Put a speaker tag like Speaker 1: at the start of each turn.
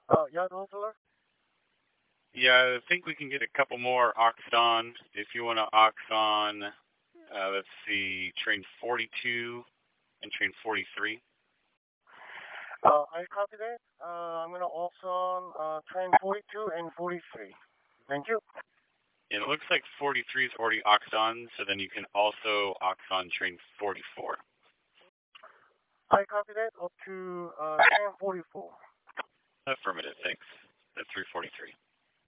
Speaker 1: Yeah, Counselor?
Speaker 2: Yeah, I think we can get a couple more oxed on. If you want to ox on, let's see, train 42 and train 43.
Speaker 1: I copy that. I'm gonna also train 42 and 43. Thank you.
Speaker 2: And it looks like 43 is already oxed on, so then you can also ox on train 44.
Speaker 1: I copy that up to train 44.
Speaker 2: Affirmative, thanks. That's 343.